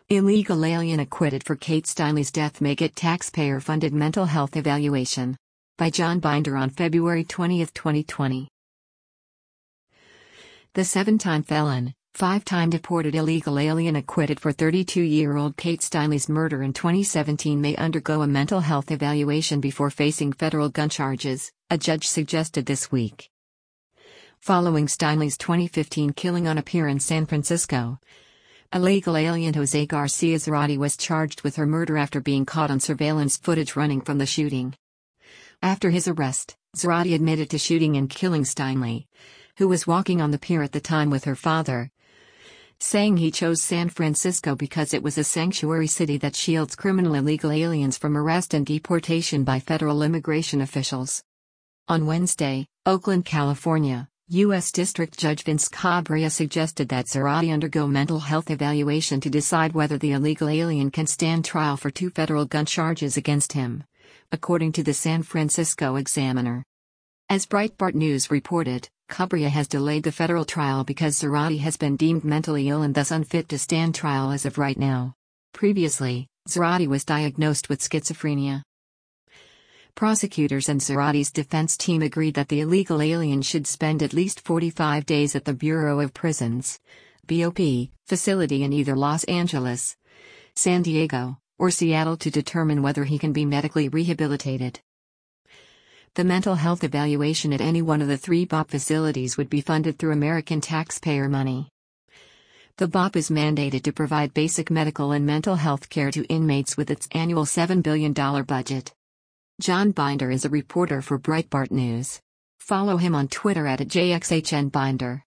Illegal alien acquitted for Kate Steinle's death may get taxpayer-funded mental health evaluation. By John Binder on February 20, 2020. The seven-time felon, five-time deported illegal alien acquitted for 32-year-old Kate Steinle's murder in 2017 may undergo a mental health evaluation before facing federal gun charges, a judge suggested this week. Following Steinle's 2015 killing on a pier in San Francisco, illegal alien Jose Garcia Zarate was charged with her murder after being caught on surveillance footage running from the shooting. After his arrest, Zarate admitted to shooting and killing Steinle, who was walking on the pier at the time with her father, saying he chose San Francisco because it was a sanctuary city that shields criminal illegal aliens from arrest and deportation by federal immigration officials. On Wednesday, Oakland, California, U.S. District Judge Vince Cabrera suggested that Zarate undergo mental health evaluation to decide whether the illegal alien can stand trial for two federal gun charges against him, according to the San Francisco Examiner. As Breitbart News reported, Cabrera has delayed the federal trial because Zarate has been deemed mentally ill and thus unfit to stand trial as of right now. Previously, Zarate was diagnosed with schizophrenia. Prosecutors and Zarate's defense team agreed that the illegal alien should spend at least 45 days at the Bureau of Prisons (BOP) facility in either Los Angeles, San Diego, or Seattle to determine whether he can be medically rehabilitated. The mental health evaluation at any one of the three BOP facilities would be funded through American taxpayer money. The BOP is mandated to provide basic medical and mental health care to inmates with its annual $7 billion budget. John Binder is a reporter for Breitbart News. Follow him on Twitter @JXHNBinder.